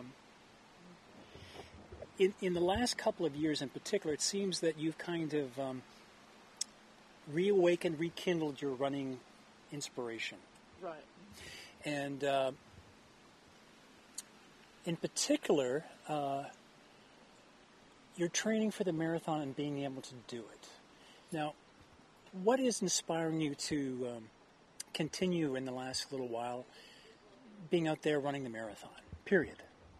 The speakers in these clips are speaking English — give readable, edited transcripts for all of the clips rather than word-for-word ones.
In the last couple of years in particular, it seems that you've kind of reawakened, rekindled your running inspiration. Right. And in particular, you're training for the marathon and being able to do it. Now, what is inspiring you to continue in the last little while being out there running the marathon, period?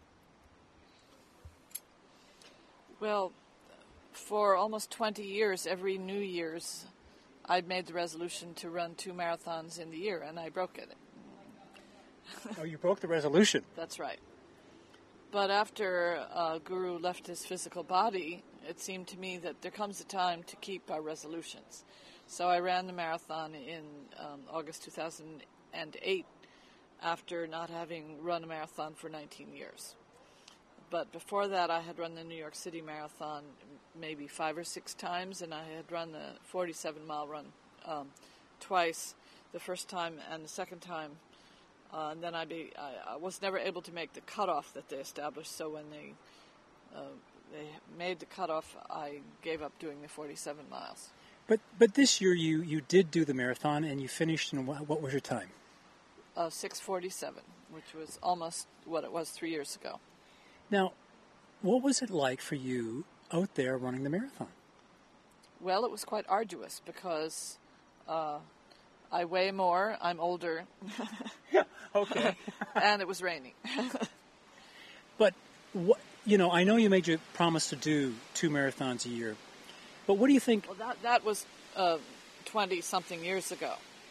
Well, for almost 20 years, every New Year's, I'd made the resolution to run 2 marathons in the year, and I broke it. Oh, you broke the resolution. That's right. But after Guru left his physical body, it seemed to me that there comes a time to keep our resolutions. So I ran the marathon in August 2008 after not having run a marathon for 19 years. But before that, I had run the New York City Marathon maybe 5 or 6 times, and I had run the 47-mile run twice, the first time and the second time. And then I was never able to make the cutoff that they established, so when they made the cutoff, I gave up doing the 47 miles. But this year you did do the marathon, and you finished in what was your time? 6:47, which was almost what it was 3 years ago. Now, what was it like for you out there running the marathon? Well, it was quite arduous because I weigh more, I'm older. Okay. And it was raining. But, I know you made your promise to do 2 marathons a year, but what do you think? Well, that was 20-something years ago.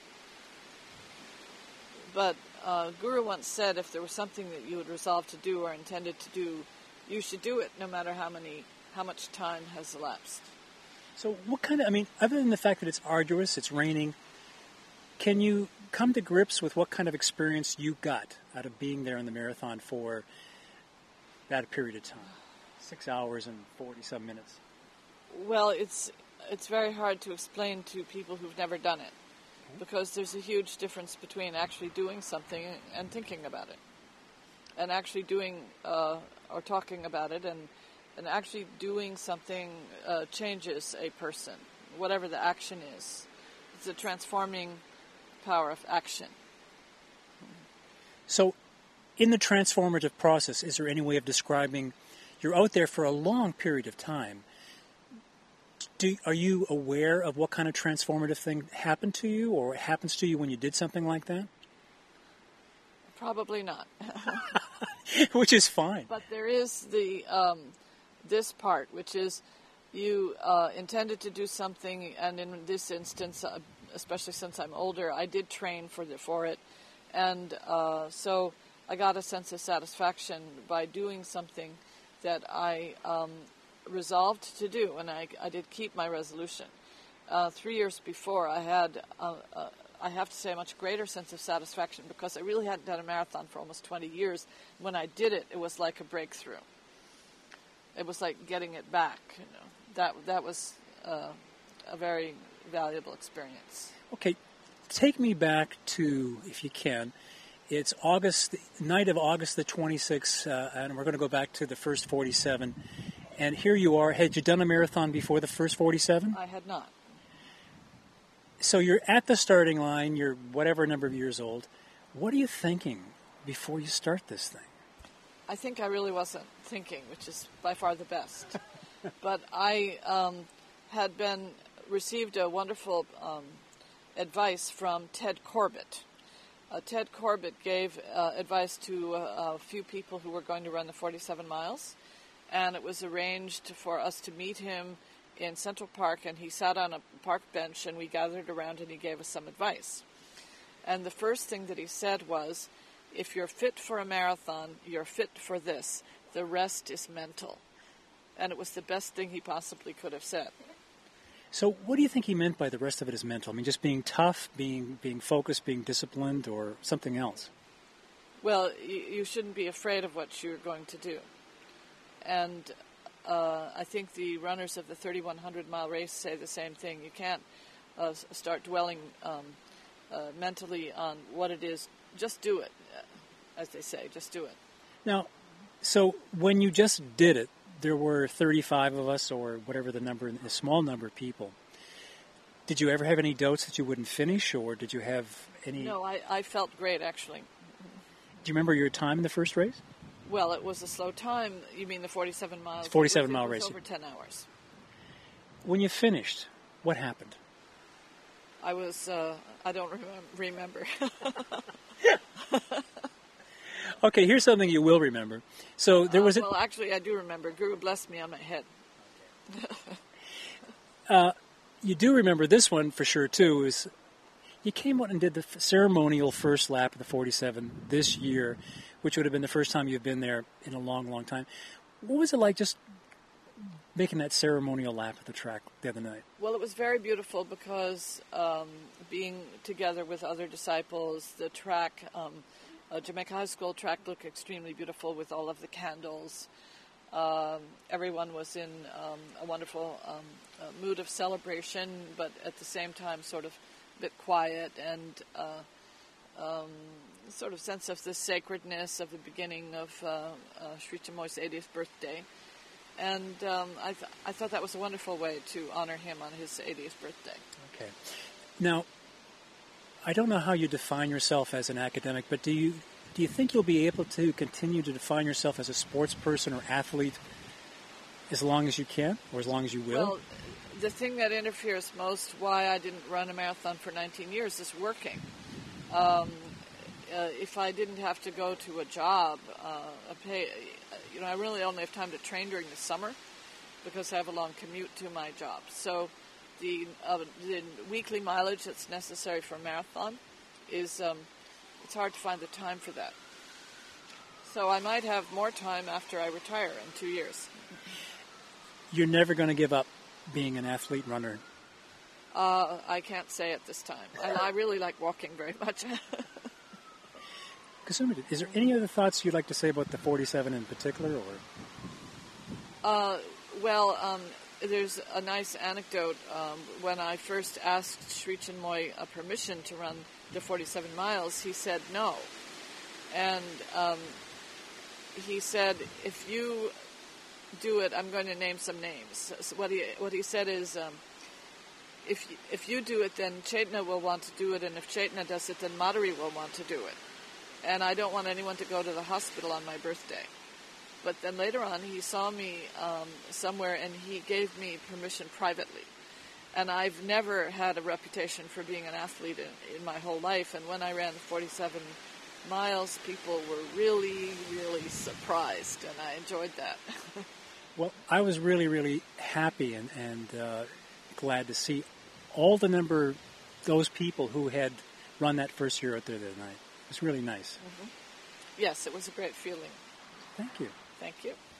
But Guru once said if there was something that you had resolved to do or intended to do, you should do it no matter how much time has elapsed. So what kind of, other than the fact that it's arduous, it's raining, can you come to grips with what kind of experience you got out of being there in the marathon for that period of time? 6 hours and 47 minutes. Well, it's very hard to explain to people who've never done it, because there's a huge difference between actually doing something and thinking about it, and actually doing or talking about it, and actually doing something changes a person, whatever the action is. It's a transforming power of action. So, in the transformative process, is there any way of describing, you're out there for a long period of time, are you aware of what kind of transformative thing happened to you, or happens to you when you did something like that? Probably not. Which is fine. But there is this part, which is you intended to do something, and in this instance, especially since I'm older, I did train for it, and so I got a sense of satisfaction by doing something that I resolved to do, and I did keep my resolution. 3 years before, I had, I have to say, a much greater sense of satisfaction because I really hadn't done a marathon for almost 20 years. When I did it, it was like a breakthrough. It was like getting it back. That was a very valuable experience. Okay, take me back to, if you can, it's night of August the 26th, and we're going to go back to the first 47. And here you are. Had you done a marathon before the first 47? I had not. So you're at the starting line, you're whatever number of years old. What are you thinking before you start this thing? I think I really wasn't thinking, which is by far the best. But I had received a wonderful advice from Ted Corbett. Ted Corbett gave advice to a few people who were going to run the 47 miles, and it was arranged for us to meet him in Central Park, and he sat on a park bench, and we gathered around, and he gave us some advice. And the first thing that he said was, if you're fit for a marathon, you're fit for this. The rest is mental. And it was the best thing he possibly could have said. So what do you think he meant by the rest of it is mental? Just being tough, being focused, being disciplined, or something else? Well, you shouldn't be afraid of what you're going to do. And I think the runners of the 3,100-mile race say the same thing. You can't start dwelling mentally on what it is. Just do it, as they say. Just do it. Now, So when you just did it, there were 35 of us, or whatever the number, a small number of people. Did you ever have any doubts that you wouldn't finish, or did you have any... No, I felt great, actually. Do you remember your time in the first race? Well, it was a slow time. You mean the 47 miles? It's 47-mile race. Over 10 hours. When you finished, what happened? I was, I don't remember. Okay, here's something you will remember. So there was... Well, actually, I do remember. Guru blessed me on my head. You do remember this one for sure, too, is you came out and did the ceremonial first lap of the 47 this year, which would have been the first time you've been there in a long, long time. What was it like just making that ceremonial lap of the track the other night? Well, it was very beautiful because being together with other disciples, the track, Jamaica High School track looked extremely beautiful with all of the candles. Everyone was in a wonderful mood of celebration, but at the same time sort of a bit quiet and sort of sense of the sacredness of the beginning of Sri Chinmoy's 80th birthday. And I thought that was a wonderful way to honor him on his 80th birthday. Okay. Now, I don't know how you define yourself as an academic, but do you think you'll be able to continue to define yourself as a sports person or athlete as long as you can, or as long as you will? Well, the thing that interferes most why I didn't run a marathon for 19 years is working. If I didn't have to go to a job, I really only have time to train during the summer because I have a long commute to my job. So the weekly mileage that's necessary for a marathon is it's hard to find the time for that. So I might have more time after I retire in 2 years. You're never going to give up being an athlete runner? I can't say at this time. I really like walking very much. Kasuma, is there any other thoughts you'd like to say about the 47 in particular? There's a nice anecdote. When I first asked Sri Chinmoy permission to run the 47 miles, he said no. And he said, if you do it, I'm going to name some names. So what he said is, if you do it, then Chaitanya will want to do it, and if Chaitanya does it, then Madhuri will want to do it. And I don't want anyone to go to the hospital on my birthday. But then later on, he saw me somewhere, and he gave me permission privately. And I've never had a reputation for being an athlete in my whole life. And when I ran 47 miles, people were really, really surprised, and I enjoyed that. Well, I was really, really happy and glad to see all the number, those people who had run that first year out there that night. It was really nice. Mm-hmm. Yes, it was a great feeling. Thank you. Thank you.